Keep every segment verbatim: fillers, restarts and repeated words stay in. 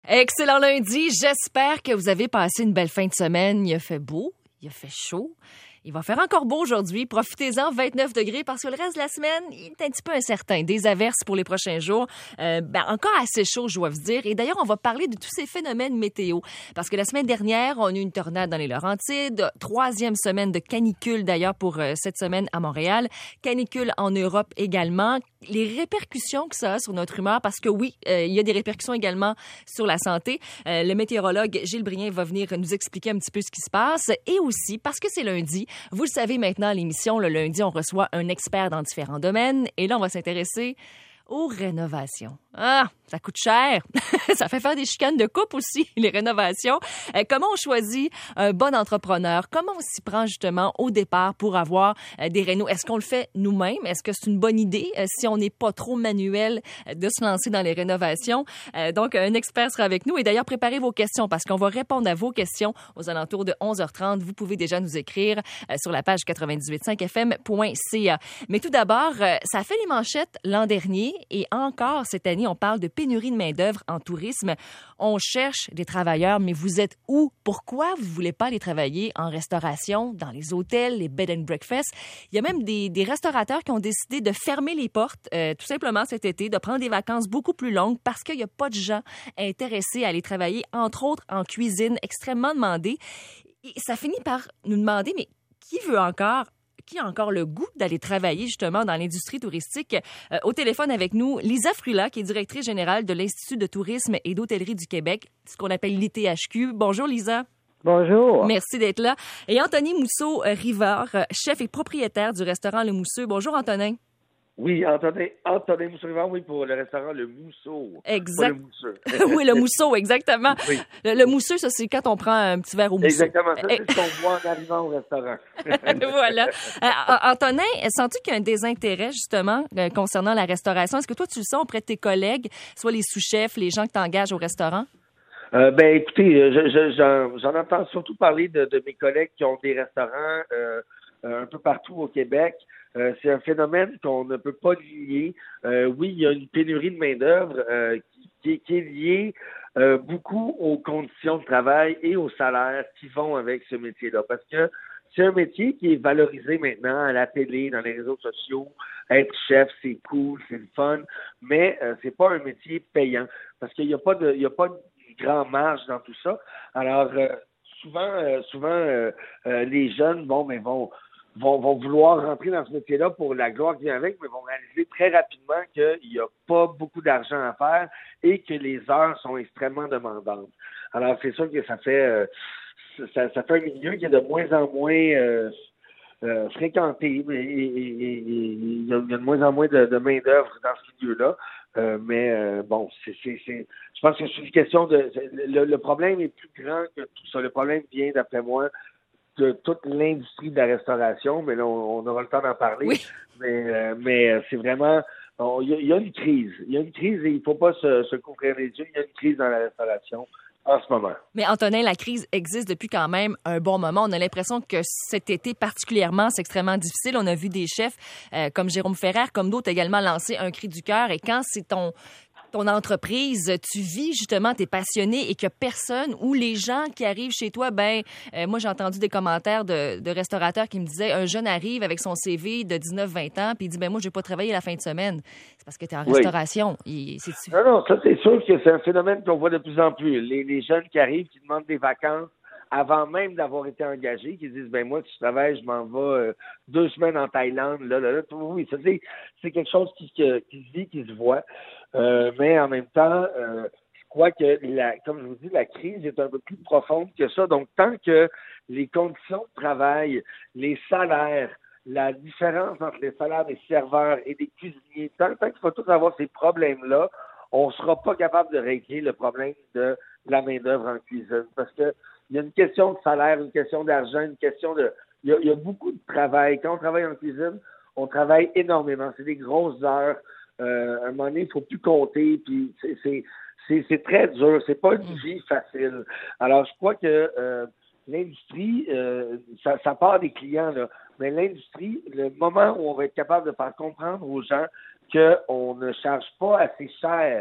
Excellent lundi. J'espère que vous avez passé une belle fin de semaine. Il a fait beau, il a fait chaud. Il va faire encore beau aujourd'hui. Profitez-en, vingt-neuf degrés, parce que le reste de la semaine, il est un petit peu incertain. Des averses pour les prochains jours. Euh, ben, encore assez chaud, je dois vous dire. Et d'ailleurs, on va parler de tous ces phénomènes météo. Parce que la semaine dernière, on a eu une tornade dans les Laurentides. Troisième semaine de canicule, d'ailleurs, pour euh, cette semaine à Montréal. Canicule en Europe également. Les répercussions que ça a sur notre humeur, parce que oui, euh, il y a des répercussions également sur la santé. Euh, le météorologue Gilles Brien va venir nous expliquer un petit peu ce qui se passe. Et aussi, parce que c'est lundi, vous le savez maintenant, à l'émission, le lundi, on reçoit un expert dans différents domaines. Et là, on va s'intéresser aux rénovations. Ah, ça coûte cher. Ça fait faire des chicanes de couple aussi, les rénovations. Euh, comment on choisit un bon entrepreneur? Comment on s'y prend justement au départ pour avoir euh, des rénos? Est-ce qu'on le fait nous-mêmes? Est-ce que c'est une bonne idée euh, si on n'est pas trop manuel euh, de se lancer dans les rénovations? Euh, donc, un expert sera avec nous. Et d'ailleurs, préparez vos questions parce qu'on va répondre à vos questions aux alentours de onze heures trente. Vous pouvez déjà nous écrire euh, sur la page quatre-vingt-dix-huit point cinq F M point C A. Mais tout d'abord, euh, ça a fait les manchettes l'an dernier et encore cette année, on parle de pénurie de main-d'œuvre en tourisme. On cherche des travailleurs, mais vous êtes où? Pourquoi vous voulez pas aller travailler en restauration, dans les hôtels, les bed and breakfast? Il y a même des, des restaurateurs qui ont décidé de fermer les portes, euh, tout simplement cet été, de prendre des vacances beaucoup plus longues parce qu'il n'y a pas de gens intéressés à aller travailler, entre autres en cuisine, extrêmement demandée. Et ça finit par nous demander, mais qui veut encore qui a encore le goût d'aller travailler justement dans l'industrie touristique? Euh, au téléphone avec nous, Lisa Frula, qui est directrice générale de l'Institut de tourisme et d'hôtellerie du Québec, ce qu'on appelle l'I T H Q. Bonjour Lisa. Bonjour. Merci d'être là. Et Anthony Mousseau-Rivard, chef et propriétaire du restaurant Le Mousseux. Bonjour Antonin. Oui, Antonin, Antonin Mousseau-Rivard, oui, pour le restaurant Le Mousseau. Exact. Pas le Mousseux. Oui, le Mousseau, exactement. Oui. Le, le Mousseux, ça, c'est quand on prend un petit verre au Mousseau. Exactement, ça, c'est ce qu'on voit en arrivant au restaurant. Voilà. Euh, Antonin, sens-tu qu'il y a un désintérêt, justement, euh, concernant la restauration? Est-ce que toi, tu le sens auprès de tes collègues, soit les sous-chefs, les gens que tu engages au restaurant? Euh, ben, écoutez, je, je, j'en, j'en entends surtout parler de, de mes collègues qui ont des restaurants euh, un peu partout au Québec. Euh, c'est un phénomène qu'on ne peut pas lier. Euh, oui, il y a une pénurie de main-d'œuvre euh, qui, qui est liée euh, beaucoup aux conditions de travail et aux salaires qui vont avec ce métier-là. Parce que c'est un métier qui est valorisé maintenant à la télé, dans les réseaux sociaux. Être chef, c'est cool, c'est le fun, mais euh, c'est pas un métier payant parce qu'il n'y a pas de, il y a pas de grand marge dans tout ça. Alors euh, souvent, euh, souvent euh, euh, les jeunes, bon, mais vont Vont, vont vouloir rentrer dans ce métier-là pour la gloire qui vient avec, mais vont réaliser très rapidement qu'il n'y a pas beaucoup d'argent à faire et que les heures sont extrêmement demandantes. Alors, c'est sûr que ça fait euh, ça, ça fait un milieu qui est de moins en moins euh, euh, fréquenté et, et, et, et il y a de moins en moins de, de main-d'œuvre dans ce milieu-là. Euh, mais euh, bon, c'est, c'est, c'est, je pense que c'est une question de... Le, le problème est plus grand que tout ça. Le problème vient, d'après moi, de toute l'industrie de la restauration, mais là, on, on aura le temps d'en parler. Oui. Mais, euh, mais c'est vraiment... Il y, y a une crise. Il y a une crise et il ne faut pas se, se couvrir les yeux. Il y a une crise dans la restauration en ce moment. Mais Antonin, la crise existe depuis quand même un bon moment. On a l'impression que cet été particulièrement, c'est extrêmement difficile. On a vu des chefs euh, comme Jérôme Ferrer, comme d'autres également lancer un cri du cœur. Et quand c'est ton... ton entreprise, tu vis justement, tu es passionné et qu'il n'y a personne ou les gens qui arrivent chez toi, ben euh, moi j'ai entendu des commentaires de, de restaurateurs qui me disaient un jeune arrive avec son C V de dix-neuf vingt ans puis il dit ben moi je vais pas travailler la fin de semaine. C'est parce que tu es en oui. restauration. Il, c'est... Non, non, ça c'est sûr que c'est un phénomène qu'on voit de plus en plus. Les, les jeunes qui arrivent, qui demandent des vacances avant même d'avoir été engagés, qui disent ben moi si je travaille, je m'en vais euh, deux semaines en Thaïlande, là, là, là. Oui, ça c'est, c'est quelque chose qui, qui, qui se vit, qui se voit. Euh, mais en même temps, euh, je crois que, la, comme je vous dis, la crise est un peu plus profonde que ça. Donc, tant que les conditions de travail, les salaires, la différence entre les salaires des serveurs et des cuisiniers, tant, tant qu'il faut tous avoir ces problèmes-là, on ne sera pas capable de régler le problème de la main-d'œuvre en cuisine. Parce que il y a une question de salaire, une question d'argent, une question de... Il y a, il y a beaucoup de travail. Quand on travaille en cuisine, on travaille énormément. C'est des grosses heures. Euh, à un moment donné, il ne faut plus compter, puis c'est, c'est, c'est, c'est très dur, c'est pas une vie facile. Alors, je crois que euh, l'industrie, euh, ça, ça part des clients, là, mais l'industrie, le moment où on va être capable de faire comprendre aux gens qu'on ne charge pas assez cher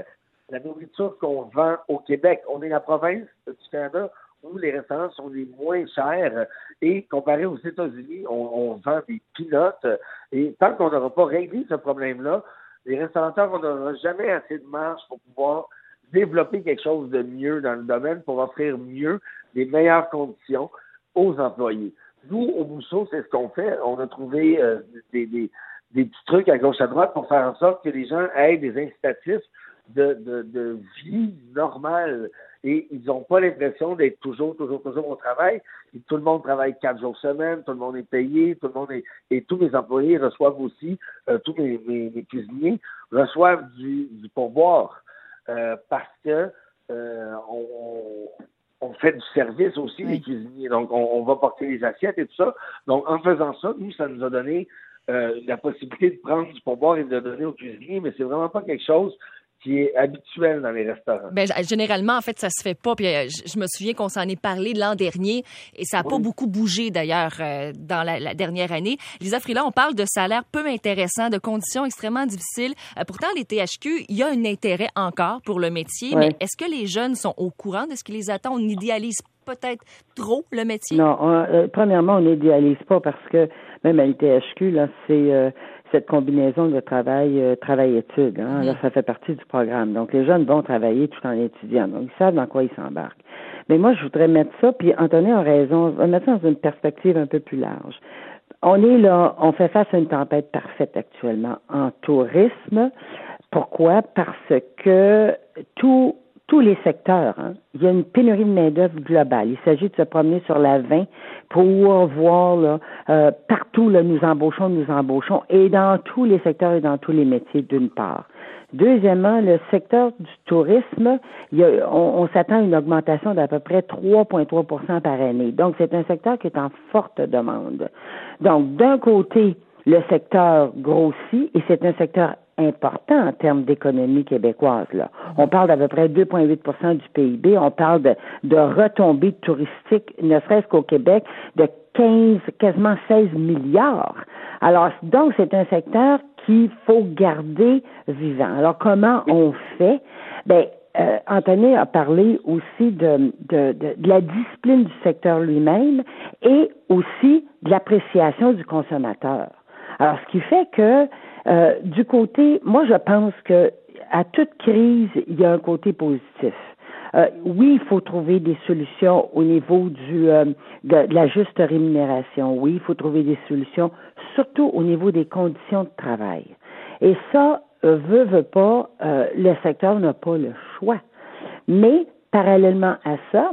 la nourriture qu'on vend au Québec. On est la province du Canada où les restaurants sont les moins chers et comparé aux États-Unis, on, on vend des peanuts. Et tant qu'on n'aura pas réglé ce problème-là, les restaurateurs n'auront jamais assez de marge pour pouvoir développer quelque chose de mieux dans le domaine pour offrir mieux, des meilleures conditions aux employés. Nous, au Mousseau, c'est ce qu'on fait. On a trouvé euh, des, des, des petits trucs à gauche à droite pour faire en sorte que les gens aient des incitatifs de, de, de vie normale. Et ils n'ont pas l'impression d'être toujours, toujours, toujours au travail. Et tout le monde travaille quatre jours semaine, tout le monde est payé, tout le monde est, et tous mes employés reçoivent aussi, euh, tous mes, mes, mes cuisiniers reçoivent du, du pourboire euh, parce que euh, on, on fait du service aussi, oui. Les cuisiniers. Donc, on, on va porter les assiettes et tout ça. Donc, en faisant ça, nous, ça nous a donné euh, la possibilité de prendre du pourboire et de le donner aux cuisiniers, mais c'est vraiment pas quelque chose qui est habituel dans les restaurants. Ben, généralement, en fait, ça se fait pas. Puis, euh, je me souviens qu'on s'en est parlé l'an dernier et ça n'a oui. pas beaucoup bougé, d'ailleurs, euh, dans la, la dernière année. Lisa Frila, on parle de salaires peu intéressants, de conditions extrêmement difficiles. Euh, pourtant, les T H Q, il y a un intérêt encore pour le métier, oui. mais est-ce que les jeunes sont au courant de ce qui les attend? On idéalise peut-être trop le métier? Non, on, euh, premièrement, on n'idéalise pas parce que même à l'I T H Q, là, c'est... Euh, cette combinaison de travail, euh, travail-études. Hein? Mmh. Là, ça fait partie du programme. Donc, les jeunes vont travailler tout en étudiant. Donc, ils savent dans quoi ils s'embarquent. Mais moi, je voudrais mettre ça, puis Anthony a raison, on va mettre ça dans une perspective un peu plus large. On est là, on fait face à une tempête parfaite actuellement en tourisme. Pourquoi? Parce que tout tous les secteurs, hein, il y a une pénurie de main-d'œuvre globale. Il s'agit de se promener sur la vingt pour voir là, euh, partout, là, nous embauchons, nous embauchons, et dans tous les secteurs et dans tous les métiers, d'une part. Deuxièmement, le secteur du tourisme, il y a, on, on s'attend à une augmentation d'à peu près trois virgule trois pour cent par année. Donc, c'est un secteur qui est en forte demande. Donc, d'un côté, le secteur grossit, et c'est un secteur important en termes d'économie québécoise. Là. On parle d'à peu près deux virgule huit pour cent du P I B. On parle de, de retombées touristiques, ne serait-ce qu'au Québec, de quinze, quasiment seize milliards. Alors, donc, c'est un secteur qu'il faut garder vivant. Alors, comment on fait? Ben, euh, Anthony a parlé aussi de, de, de, de la discipline du secteur lui-même et aussi de l'appréciation du consommateur. Alors, ce qui fait que Euh, du côté, moi je pense que à toute crise, il y a un côté positif. Euh, oui, il faut trouver des solutions au niveau du euh, de, de la juste rémunération. Oui, il faut trouver des solutions, surtout au niveau des conditions de travail. Et ça, euh, veut, veut pas, euh, le secteur n'a pas le choix. Mais, parallèlement à ça,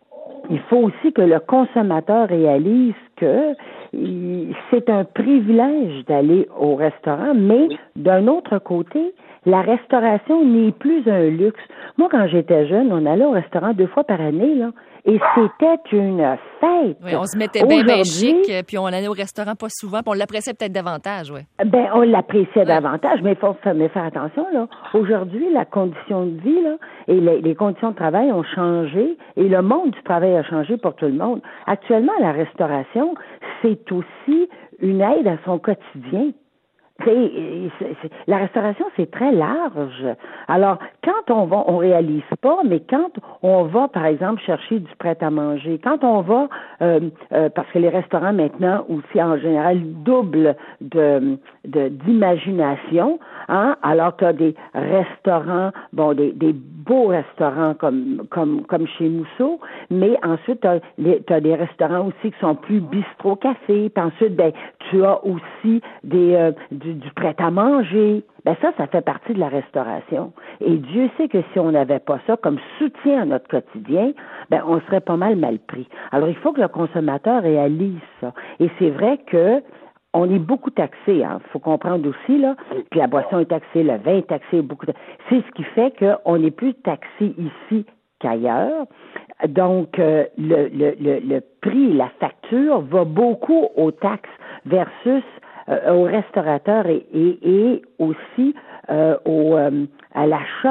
il faut aussi que le consommateur réalise que c'est un privilège d'aller au restaurant, mais d'un autre côté, la restauration n'est plus un luxe. Moi, quand j'étais jeune, on allait au restaurant deux fois par année, là, et c'était une fête. Oui, on se mettait bien, bien chic, puis on allait au restaurant pas souvent, puis on l'appréciait peut-être davantage, oui. Ben, on l'appréciait ouais. davantage, mais il faut mais faire attention, là. Aujourd'hui, la condition de vie, là, et les, les conditions de travail ont changé, et le monde du travail a changé pour tout le monde. Actuellement, la restauration, c'est aussi une aide à son quotidien. C'est, c'est, c'est, la restauration, c'est très large. Alors, quand on va, on réalise pas, mais quand on va, par exemple, chercher du prêt-à-manger, quand on va, euh, euh, parce que les restaurants maintenant aussi, en général, doublent de, de d'imagination, hein, alors tu as des restaurants, bon, des, des beaux restaurants comme comme comme chez Mousseau, mais ensuite, tu as des restaurants aussi qui sont plus bistrot-café, puis ensuite, ben, tu as aussi des euh, du, du prêt-à-manger. Ben ça, ça fait partie de la restauration. Et Dieu sait que si on n'avait pas ça comme soutien à notre quotidien, ben on serait pas mal mal pris. Alors, il faut que le consommateur réalise ça. Et c'est vrai que on est beaucoup taxé, hein. Faut comprendre aussi, là, que la boisson est taxée, le vin est taxé, beaucoup de... C'est ce qui fait qu'on est plus taxé ici qu'ailleurs. Donc, euh, le, le, le, le prix, la facture va beaucoup aux taxes versus euh, aux restaurateurs et, et, et aussi euh, au, euh, à l'achat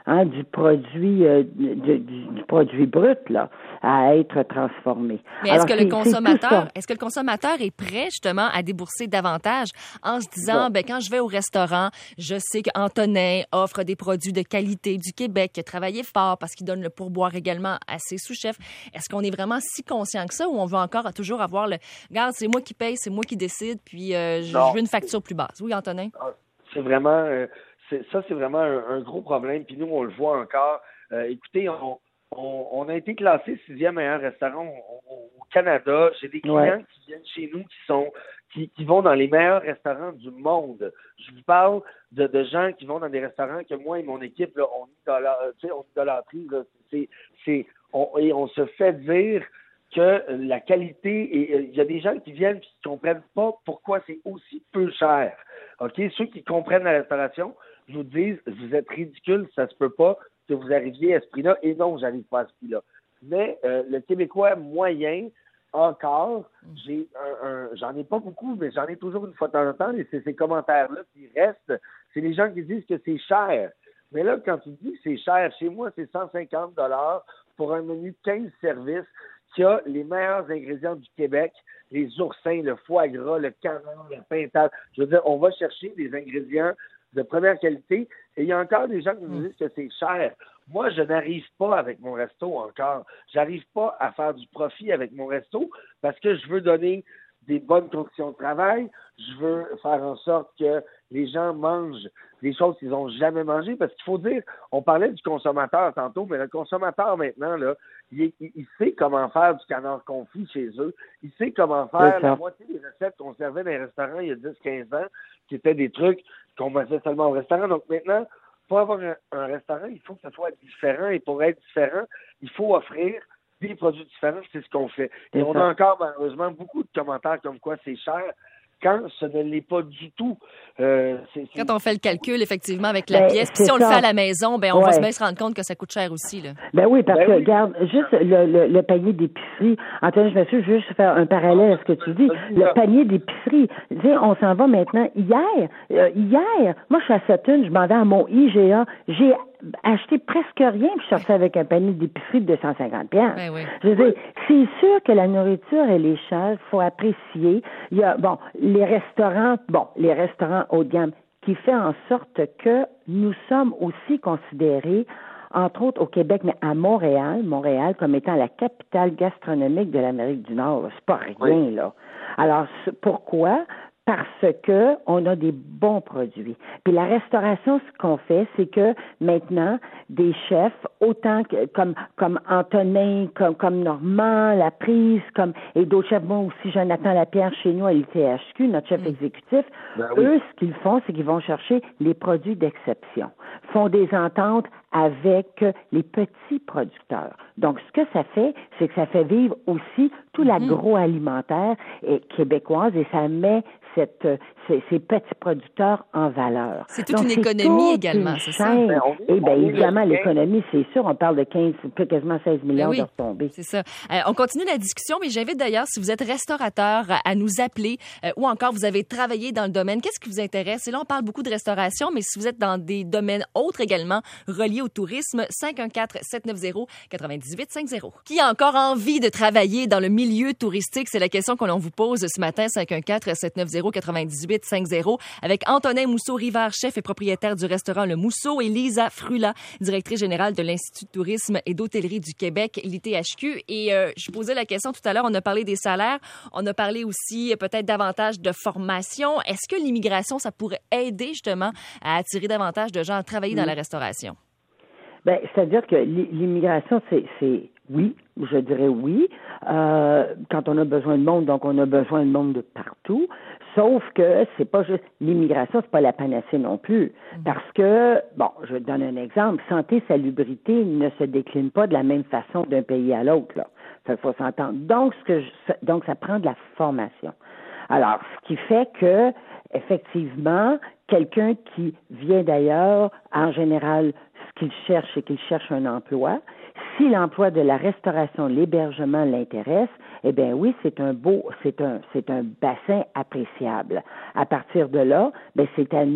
hein, du produit euh, du, du, du produit brut là à être transformé. Mais est-ce Alors, que le c'est, consommateur, c'est est-ce que le consommateur est prêt justement à débourser davantage en se disant, ben quand je vais au restaurant, je sais qu'Antonin offre des produits de qualité du Québec, qui a travaillé fort parce qu'il donne le pourboire également à ses sous-chefs. Est-ce qu'on est vraiment si conscient que ça, ou on veut encore toujours avoir le, regarde, c'est moi qui paye, c'est moi qui décide, puis euh, je, je veux une facture plus basse. Oui, Antonin? C'est vraiment, euh, c'est, ça c'est vraiment un, un gros problème. Puis nous, on le voit encore. Euh, écoutez, on, on, on a été classé sixième meilleur restaurant au, au, au Canada. J'ai des clients ouais. qui viennent chez nous qui sont qui, qui vont dans les meilleurs restaurants du monde. Je vous parle de, de gens qui vont dans des restaurants que moi et mon équipe, là, on idolâtrie. C'est, c'est, on, et on se fait dire que la qualité, et il y a des gens qui viennent et qui ne comprennent pas pourquoi c'est aussi peu cher. OK? Ceux qui comprennent la restauration, je vous dis, vous êtes ridicules, ça se peut pas que vous arriviez à ce prix-là. Et non, j'arrive pas à ce prix-là. Mais euh, le Québécois moyen, encore, j'ai un, un, j'en ai pas beaucoup, mais j'en ai toujours une fois de temps en temps, et c'est ces commentaires-là qui restent. C'est les gens qui disent que c'est cher. Mais là, quand tu dis que c'est cher, chez moi, c'est cent cinquante dollars pour un menu de quinze services qui a les meilleurs ingrédients du Québec, les oursins, le foie gras, le canard, le pintade. Je veux dire, on va chercher des ingrédients de première qualité, et il y a encore des gens qui nous disent que c'est cher. Moi, je n'arrive pas avec mon resto encore. J'arrive pas à faire du profit avec mon resto parce que je veux donner des bonnes conditions de travail. Je veux faire en sorte que les gens mangent des choses qu'ils n'ont jamais mangées. Parce qu'il faut dire, on parlait du consommateur tantôt, mais le consommateur maintenant, là, il, il, il sait comment faire du canard confit chez eux. Il sait comment faire la moitié des recettes qu'on servait dans les restaurants il y a dix quinze ans, qui étaient des trucs qu'on mangeait seulement au restaurant. Donc maintenant, pour avoir un, un restaurant, il faut que ça soit différent. Et pour être différent, il faut offrir des produits différents. C'est ce qu'on fait. Et on a encore, malheureusement, beaucoup de commentaires comme quoi c'est cher, quand ce ne l'est pas du tout. Euh, c'est, c'est... Quand on fait le calcul, effectivement, avec la ben, pièce, puis si on ça. le fait à la maison, ben on ouais. va se bien se rendre compte que ça coûte cher aussi, là. Ben oui, parce ben que, oui. regarde, juste le, le, le panier d'épicerie. Antoine, je me suis juste faire un parallèle à ce que tu dis. Le panier d'épicerie. Tu sais, on s'en va maintenant. Hier, euh, hier, moi, je suis à Sutton, je m'en vais à mon I G A. J'ai acheté presque rien, puis je suis sortie avec un panier d'épicerie de deux cent cinquante piastres. Ben oui. Je veux dire, c'est sûr que la nourriture, elle est chère. Faut apprécier. Il y a, bon, les restaurants, bon, les restaurants haut de gamme, qui fait en sorte que nous sommes aussi considérés, entre autres au Québec, mais à Montréal, Montréal comme étant la capitale gastronomique de l'Amérique du Nord. Là. C'est pas rien, oui. là. Alors, pourquoi? Parce que on a des bons produits. Puis la restauration, ce qu'on fait, c'est que maintenant, des chefs, autant que comme comme Antonin, comme comme Normand, La Prise, comme et d'autres chefs, moi aussi Jonathan Lapierre chez nous à l'I T H Q, notre chef mmh. exécutif, ben oui. eux, ce qu'ils font, c'est qu'ils vont chercher les produits d'exception, font des ententes avec les petits producteurs. Donc, ce que ça fait, c'est que ça fait vivre aussi tout mmh. l'agroalimentaire et québécoise et ça met cette, ces, ces petits producteurs en valeur. C'est toute Donc, une c'est économie également, c'est ça? Ben, et bien, évidemment, l'économie, c'est sûr, on parle de quinze, quasiment seize milliards ben oui, de retombées. C'est ça. Euh, on continue la discussion, mais j'invite d'ailleurs, si vous êtes restaurateur, à nous appeler euh, ou encore vous avez travaillé dans le domaine. Qu'est-ce qui vous intéresse? Et là, on parle beaucoup de restauration, mais si vous êtes dans des domaines autres également reliés au tourisme, cinq un quatre, sept neuf zéro, quatre huit cinq zéro. Qui a encore envie de travailler dans le milieu touristique? C'est la question qu'on vous pose ce matin, cinq un quatre, sept neuf zéro, quatre huit cinq zéro, avec Antonin Mousseau-Rivard, chef et propriétaire du restaurant Le Mousseau, et Lisa Frula, directrice générale de l'Institut de tourisme et d'hôtellerie du Québec, l'I T H Q. Et euh, je posais la question tout à l'heure, on a parlé des salaires, on a parlé aussi euh, peut-être davantage de formation. Est-ce que l'immigration, ça pourrait aider justement à attirer davantage de gens à travailler mmh. dans la restauration? Ben, c'est-à-dire que l'immigration, c'est, c'est oui, je dirais oui. Euh, quand on a besoin de monde, donc on a besoin de monde de partout. Sauf que c'est pas juste l'immigration, c'est pas la panacée non plus. Mmh. Parce que, bon, je donne un exemple, santé, salubrité ne se décline pas de la même façon d'un pays à l'autre, là. Ça, faut s'entendre. Donc, ce que je, donc, ça prend de la formation. Alors, ce qui fait que, effectivement, quelqu'un qui vient d'ailleurs, en général, ce qu'il cherche, c'est qu'il cherche un emploi. Si l'emploi de la restauration, l'hébergement l'intéresse, eh bien oui, c'est un beau, c'est un, c'est un bassin appréciable. À partir de là, ben c'est à nous,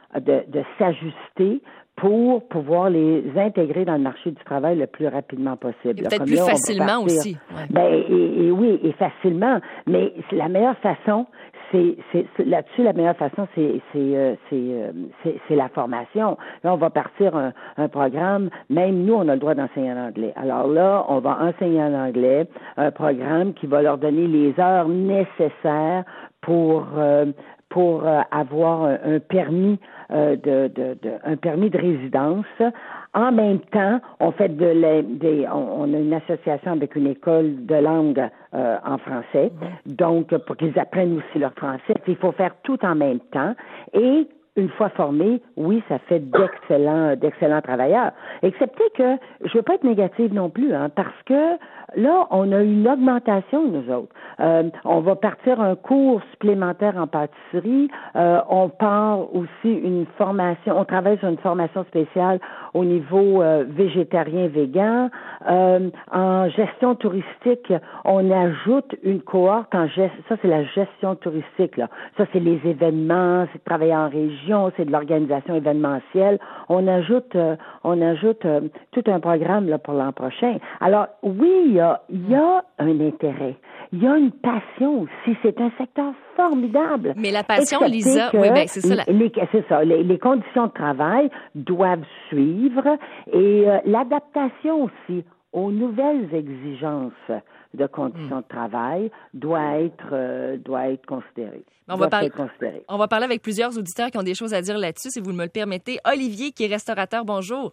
de, de s'ajuster pour pouvoir les intégrer dans le marché du travail le plus rapidement possible. Et peut-être Comme plus là, facilement aussi. Ouais. Ben, et, et oui, et facilement. Mais la meilleure façon, c'est, c'est, c'est là-dessus, la meilleure façon, c'est, c'est, euh, c'est, euh, c'est, c'est la formation. Là, on va partir un, un programme. Même nous, on a le droit d'enseigner en anglais. Alors là, on va enseigner en anglais un programme qui va leur donner les heures nécessaires pour euh, pour euh, avoir un, un permis euh, de, de, de un permis de résidence. En même temps, on fait de la, des on, on a une association avec une école de langue euh, en français, donc pour qu'ils apprennent aussi leur français. Il faut faire tout en même temps et une fois formés, oui, ça fait d'excellents, d'excellents travailleurs. Excepté que je veux pas être négative non plus, hein, parce que là, on a une augmentation, nous autres. Euh, on va partir un cours supplémentaire en pâtisserie. Euh, on part aussi une formation, on travaille sur une formation spéciale au niveau euh, végétarien, végan. Euh, en gestion touristique, on ajoute une cohorte en gestion, ça c'est la gestion touristique, là. Ça c'est les événements, c'est de travailler en région, c'est de l'organisation événementielle. On ajoute, euh, on ajoute euh, tout un programme là pour l'an prochain. Alors oui, il y a, il y a un intérêt, il y a une passion aussi. C'est un secteur formidable. Mais la passion, Excepté Lisa, que oui, ben c'est ça. La... Les, c'est ça. Les, les conditions de travail doivent suivre et euh, l'adaptation aussi aux nouvelles exigences de conditions mmh. de travail doit être euh, doit être considérée. On va, parler, on va parler avec plusieurs auditeurs qui ont des choses à dire là-dessus, si vous me le permettez. Olivier, qui est restaurateur, bonjour.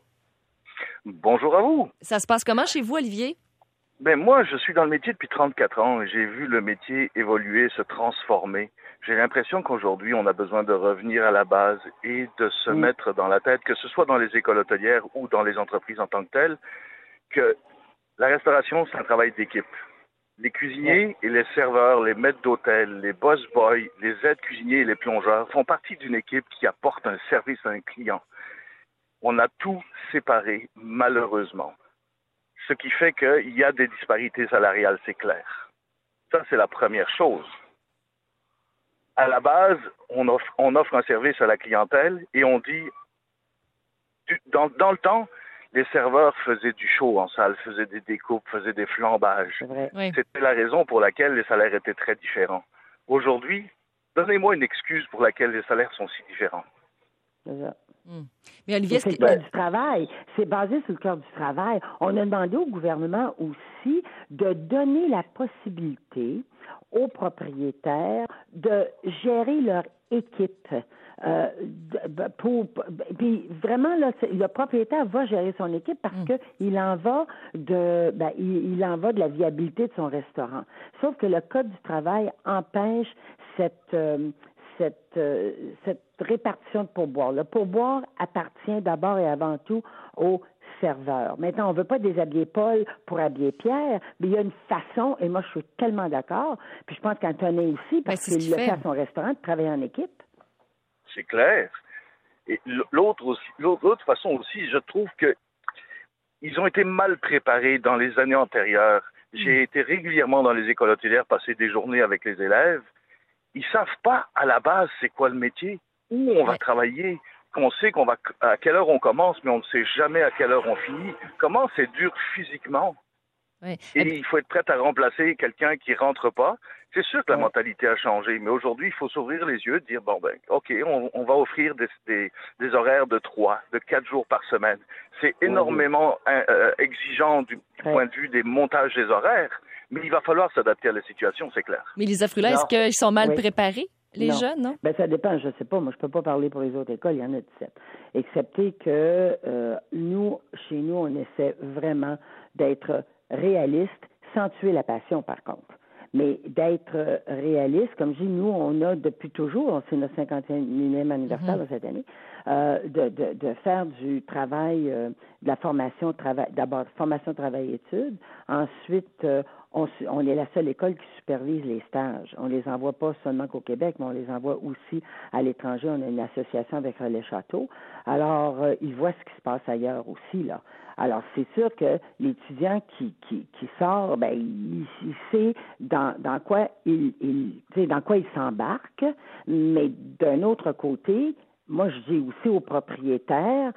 Bonjour à vous. Ça se passe comment chez vous, Olivier? Ben moi, je suis dans le métier depuis trente-quatre ans et j'ai vu le métier évoluer, se transformer. J'ai l'impression qu'aujourd'hui, on a besoin de revenir à la base et de se mmh. mettre dans la tête, que ce soit dans les écoles hôtelières ou dans les entreprises en tant que telles, que la restauration, c'est un travail d'équipe. Les cuisiniers et les serveurs, les maîtres d'hôtel, les boss boys, les aides cuisiniers et les plongeurs font partie d'une équipe qui apporte un service à un client. On a tout séparé, malheureusement. Ce qui fait qu'il y a des disparités salariales, c'est clair. Ça, c'est la première chose. À la base, on offre, on offre un service à la clientèle et on dit, dans, dans le temps, les serveurs faisaient du show en salle, faisaient des découpes, faisaient des flambages. C'est vrai. Oui. C'était la raison pour laquelle les salaires étaient très différents. Aujourd'hui, donnez-moi une excuse pour laquelle les salaires sont si différents. C'est ça. Mmh. Mais Olivier, c'est le cœur du travail. C'est basé sur le cœur du travail. On a demandé au gouvernement aussi de donner la possibilité aux propriétaires de gérer leur équipe. Euh, pour, puis vraiment là, le propriétaire va gérer son équipe parce mmh. que il en va de, ben, il, il en va de la viabilité de son restaurant. Sauf que le code du travail empêche cette euh, cette euh, cette répartition de pourboire. Le pourboire appartient d'abord et avant tout aux serveurs. Maintenant, on ne veut pas déshabiller Paul pour habiller Pierre, mais il y a une façon, et moi je suis tellement d'accord, puis je pense qu'Antonin aussi, parce ben, qu'il le fait à son restaurant, de travailler en équipe. C'est clair. Et l'autre aussi, l'autre façon aussi, je trouve que ils ont été mal préparés dans les années antérieures. J'ai mmh. été régulièrement dans les écoles hôtelières, passer des journées avec les élèves. Ils savent pas à la base c'est quoi le métier, où on va ouais. travailler, qu'on sait qu'on va à quelle heure on commence, mais on ne sait jamais à quelle heure on finit. Comment c'est dur physiquement. Ouais. Et euh... il faut être prêt à remplacer quelqu'un qui rentre pas. C'est sûr que la ouais. mentalité a changé, mais aujourd'hui, il faut s'ouvrir les yeux, dire, bon, ben, OK, on, on va offrir des, des, des horaires de trois, de quatre jours par semaine. C'est énormément ouais. euh, exigeant du, du ouais. point de vue des montages des horaires, mais il va falloir s'adapter à la situation, c'est clair. Mais Lisa Frulet, est-ce qu'ils sont mal oui. préparés, les non. jeunes, non? Ben, ça dépend, je sais pas. Moi, je peux pas parler pour les autres écoles, il y en a dix-sept. Excepté que euh, nous, chez nous, on essaie vraiment d'être réaliste, sans tuer la passion, par contre. Mais d'être réaliste, comme je dis, nous, on a depuis toujours, c'est notre cinquantième anniversaire mm-hmm. cette année, euh, de, de, de faire du travail, euh, de la formation, travail, d'abord formation, travail-études. Ensuite, euh, on, on est la seule école qui supervise les stages. On les envoie pas seulement qu'au Québec, mais on les envoie aussi à l'étranger. On a une association avec Relais Château. Alors, euh, ils voient ce qui se passe ailleurs aussi, là. Alors, c'est sûr que l'étudiant qui, qui, qui sort, ben, il, il sait dans, dans quoi il, il, tu sais, dans quoi il s'embarque, mais d'un autre côté, moi, je dis aussi aux propriétaires,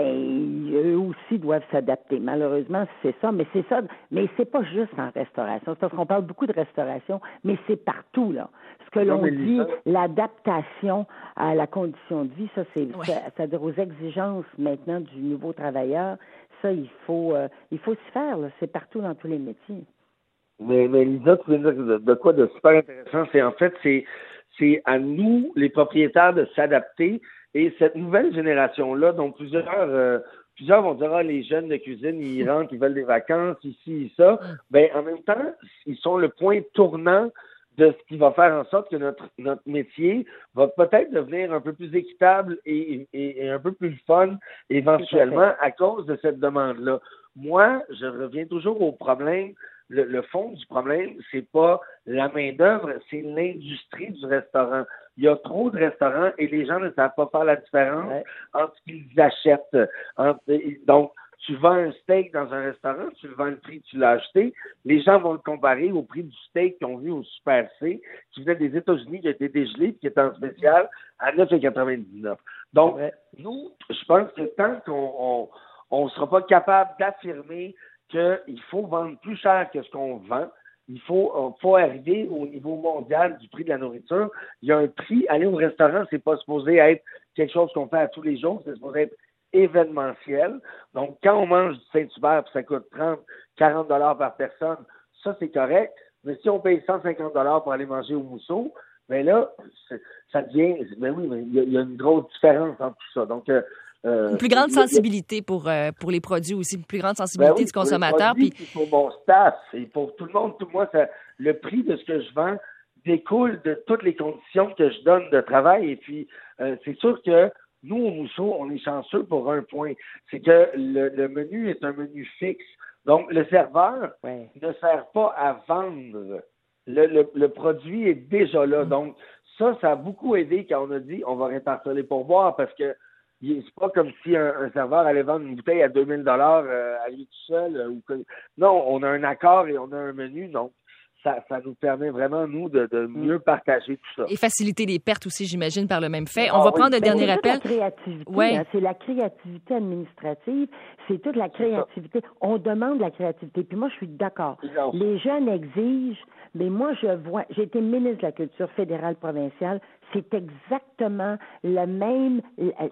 ben, eux aussi doivent s'adapter. Malheureusement, c'est ça, mais c'est ça, mais c'est pas juste en restauration. C'est parce qu'on parle beaucoup de restauration, mais c'est partout, là. Ce que l'on dit, l'adaptation à la condition de vie, ça, c'est, ouais. ça, c'est-à-dire aux exigences maintenant du nouveau travailleur, ça, il faut, euh, il faut s'y faire, là. C'est partout dans tous les métiers. Mais, mais Lisa, tu veux dire de, de quoi de super intéressant, c'est en fait, c'est, c'est à nous, les propriétaires, de s'adapter. Et cette nouvelle génération-là, dont plusieurs euh, plusieurs vont dire, ah, les jeunes de cuisine, ils rentrent, ils veulent des vacances, ici, ça. Ben, en même temps, ils sont le point tournant de ce qui va faire en sorte que notre notre métier va peut-être devenir un peu plus équitable et, et, et un peu plus fun éventuellement à cause de cette demande-là. Moi, je reviens toujours au problème. Le, le fond du problème, c'est pas la main-d'œuvre, c'est l'industrie du restaurant. Il y a trop de restaurants et les gens ne savent pas faire la différence ouais. entre ce qu'ils achètent. Entre, donc, tu vends un steak dans un restaurant, tu le vends le prix que tu l'as acheté, les gens vont le comparer au prix du steak qu'ils ont vu au Super C, qui venait des États-Unis, qui a été dégelé et qui est en spécial à neuf virgule quatre-vingt-dix-neuf. Donc, ouais. nous, je pense que tant qu'on on ne sera pas capable d'affirmer qu'il faut vendre plus cher que ce qu'on vend, il faut, euh, faut arriver au niveau mondial du prix de la nourriture. Il y a un prix. Aller au restaurant, c'est pas supposé être quelque chose qu'on fait à tous les jours, c'est supposé être événementiel. Donc, quand on mange du Saint-Hubert, ça coûte trente, quarante dollars par personne, ça, c'est correct. Mais si on paye cent cinquante dollars pour aller manger au Mousseau, ben là, ça devient, ben oui, mais il y, a, il y a une grosse différence entre tout ça. Donc, euh, Euh, une plus grande sensibilité pour, euh, pour les produits aussi, une plus grande sensibilité ben oui, du consommateur. Puis pour mon staff et pour tout le monde, tout moi, ça, le prix de ce que je vends découle de toutes les conditions que je donne de travail. Et puis, euh, c'est sûr que nous, au Mousseau, on est chanceux pour un point. C'est que le, le menu est un menu fixe. Donc, le serveur ouais. ne sert pas à vendre. Le, le, le produit est déjà là. Mmh. Donc, ça, ça a beaucoup aidé quand on a dit on va répartir les pourboires parce que c'est pas comme si un, un serveur allait vendre une bouteille à deux mille dollars euh, à lui tout seul. Euh, ou que... Non, on a un accord et on a un menu, donc ça, ça nous permet vraiment, nous, de, de mieux partager tout ça. Et faciliter les pertes aussi, j'imagine, par le même fait. On ah, va oui. prendre le ben, dernier c'est appel. C'est la créativité. Ouais. Hein, c'est la créativité administrative. C'est toute la créativité. On demande la créativité. Puis moi, je suis d'accord. Non. Les jeunes exigent, mais moi, je vois... J'ai été ministre de la Culture fédérale provinciale. C'est exactement le même...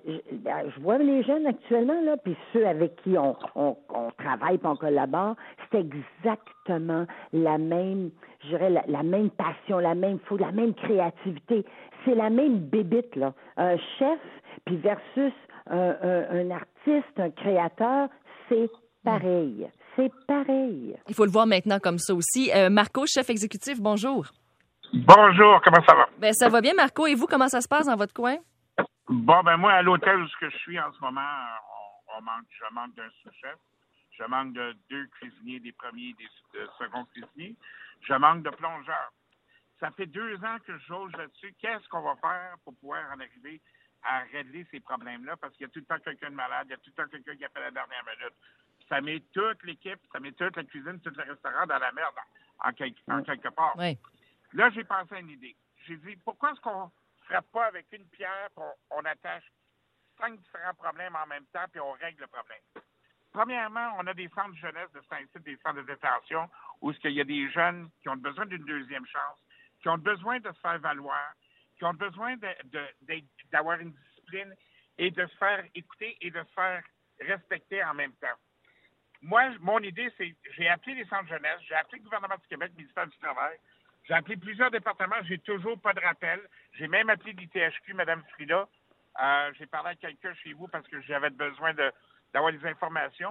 Je vois les jeunes actuellement, là, puis ceux avec qui on, on, on travaille et on collabore, c'est exactement la même, je dirais, la, la même passion, la même fou, la même créativité. C'est la même bébite, là. Un chef, puis versus un, un, un artiste, un créateur, c'est pareil. C'est pareil. Il faut le voir maintenant comme ça aussi. Euh, Marco, chef exécutif, bonjour. Bonjour, comment ça va? Ben, ça va bien, Marco. Et vous, comment ça se passe dans votre coin? Bon, ben moi, à l'hôtel où je suis en ce moment, on, on manque, je manque d'un sous-chef. Je manque de deux cuisiniers, des premiers et des de seconds cuisiniers. Je manque de plongeurs. Ça fait deux ans que je jauge là-dessus. Qu'est-ce qu'on va faire pour pouvoir en arriver à régler ces problèmes-là? Parce qu'il y a tout le temps quelqu'un de malade, il y a tout le temps quelqu'un qui appelle à la dernière minute. Ça met toute l'équipe, ça met toute la cuisine, tout le restaurant dans la merde, en, en, quelque, en quelque part. Oui. Là, j'ai pensé à une idée. J'ai dit, pourquoi est-ce qu'on ne frappe pas avec une pierre, puis on, on attache cinq différents problèmes en même temps, puis on règle le problème? Premièrement, on a des centres de jeunesse de Saint-Cyr, des centres de détention, où il y a des jeunes qui ont besoin d'une deuxième chance, qui ont besoin de se faire valoir, qui ont besoin de, de, d'avoir une discipline et de se faire écouter et de se faire respecter en même temps. Moi, mon idée, c'est, j'ai appelé les centres de jeunesse, j'ai appelé le gouvernement du Québec, le ministère du Travail, j'ai appelé plusieurs départements, j'ai toujours pas de rappel. J'ai même appelé l'I T H Q, Mme Frida. Euh, j'ai parlé à quelqu'un chez vous parce que j'avais besoin de, d'avoir des informations.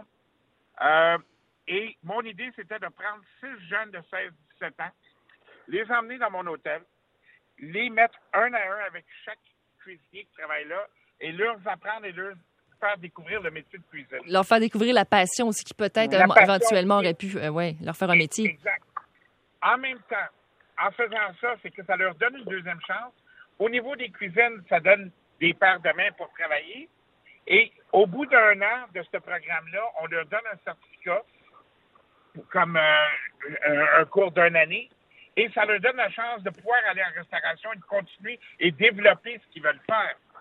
Euh, et mon idée, c'était de prendre six jeunes de seize à dix-sept ans, les emmener dans mon hôtel, les mettre un à un avec chaque cuisinier qui travaille là et leur apprendre et leur faire découvrir le métier de cuisine. Leur faire découvrir la passion aussi qui peut-être euh, passion, éventuellement aurait pu euh, ouais, leur faire un métier. Exact. En même temps, en faisant ça, c'est que ça leur donne une deuxième chance. Au niveau des cuisines, ça donne des paires de mains pour travailler. Et au bout d'un an de ce programme-là, on leur donne un certificat comme euh, un cours d'une année. Et ça leur donne la chance de pouvoir aller en restauration et de continuer et développer ce qu'ils veulent faire.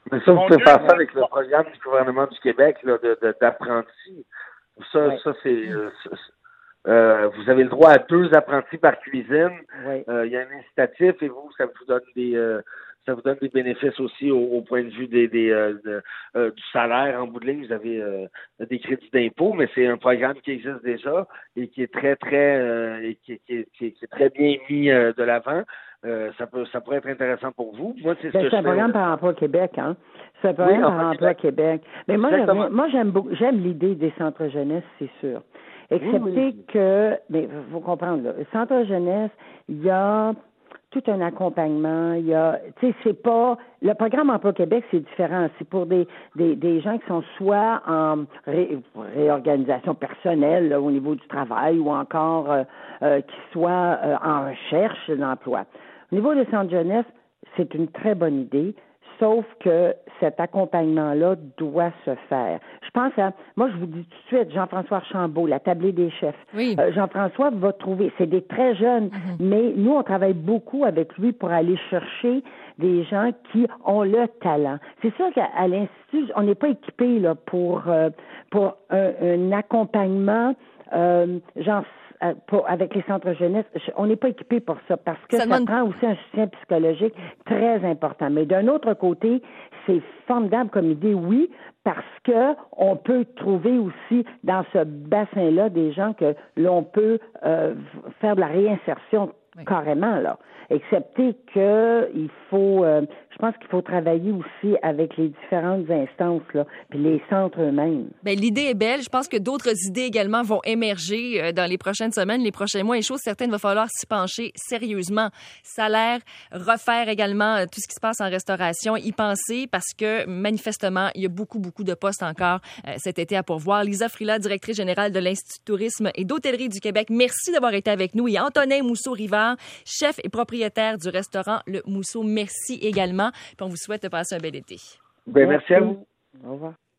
Mais ça, vous Mon pouvez Dieu, faire moi, ça avec le programme du gouvernement du Québec là, de, de, d'apprentis. Ça, Ouais. ça c'est... Euh, c'est- euh, vous avez le droit à deux apprentis par cuisine. Oui. Euh, il y a un incitatif et vous, ça vous donne des... Euh, ça vous donne des bénéfices aussi au, au point de vue des, des euh, de, euh, du salaire en bout de ligne. Vous avez euh, des crédits d'impôt, mais c'est un programme qui existe déjà et qui est très très euh, et qui, qui, est- qui, est- qui est très bien mis euh, de l'avant. Euh, ça peut ça pourrait être intéressant pour vous. Moi, c'est ce Ben, que c'est je un fais. programme au- par emploi Québec, hein? C'est un Oui, programme par Emploi emploi Québec. Mais moi, Exactement. j'aime, moi, j'aime beaucoup, j'aime l'idée des centres jeunesse, c'est sûr. Excepté Oui, oui. que, mais faut comprendre, là, le centre jeunesse, il y a tout un accompagnement, il y a, tu sais, c'est pas, le programme Emploi Québec, c'est différent. C'est pour des, des, des gens qui sont soit en ré- réorganisation personnelle, là, au niveau du travail, ou encore euh, euh, qui soient euh, en recherche d'emploi. Au niveau des centres jeunesse, c'est une très bonne idée, sauf que cet accompagnement-là doit se faire. Je pense à, moi je vous dis tout de suite, Jean-François Archambault, la tablée des chefs. Oui. Euh, Jean-François va trouver, c'est des très jeunes, Mm-hmm. mais nous on travaille beaucoup avec lui pour aller chercher des gens qui ont le talent. C'est sûr qu'à à l'Institut, on n'est pas équipé là, pour, euh, pour un, un accompagnement euh, genre euh, pour, avec les centres jeunesse, je- on n'est pas équipé pour ça parce que Ça ça, demande- prend aussi un soutien psychologique très important. Mais d'un autre côté, c'est formidable comme idée, oui, parce que on peut trouver aussi dans ce bassin-là des gens que l'on peut euh, v- faire de la réinsertion Oui. carrément là. Excepté que il faut, euh, je pense qu'il faut travailler aussi avec les différentes instances là, puis les centres eux-mêmes. Ben, l'idée est belle. Je pense que d'autres idées également vont émerger euh, dans les prochaines semaines, les prochains mois. Et chose certaine, il va falloir s'y pencher sérieusement. Salaire, refaire également euh, tout ce qui se passe en restauration, y penser parce que manifestement, il y a beaucoup, beaucoup de postes encore euh, cet été à pourvoir. Lisa Frila, directrice générale de l'Institut de tourisme et d'hôtellerie du Québec, merci d'avoir été avec nous. Et Antonin Mousseau-Rivard, chef et propriétaire du restaurant Le Mousseau, merci également. Puis on vous souhaite de passer un bel été. Ben, merci à vous. Au revoir.